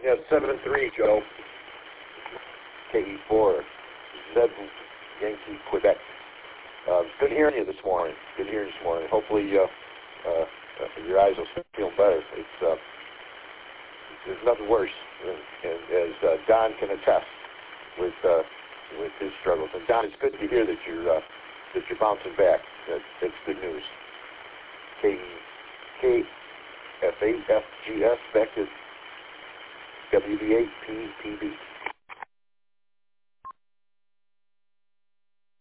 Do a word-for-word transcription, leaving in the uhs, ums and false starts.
Yeah, seven and three, Joe. K E four, Zed Yankee, Quebec. Uh, good hearing you this morning. Good hearing you this morning. Hopefully uh, uh, uh, your eyes will start feeling better. It's uh, there's nothing worse, and, and as uh, Don can attest with uh, with his struggles. And Don, it's good to hear that you're uh, that you're bouncing back. That, that's good news. K K F A F G S back to W B eight P P B.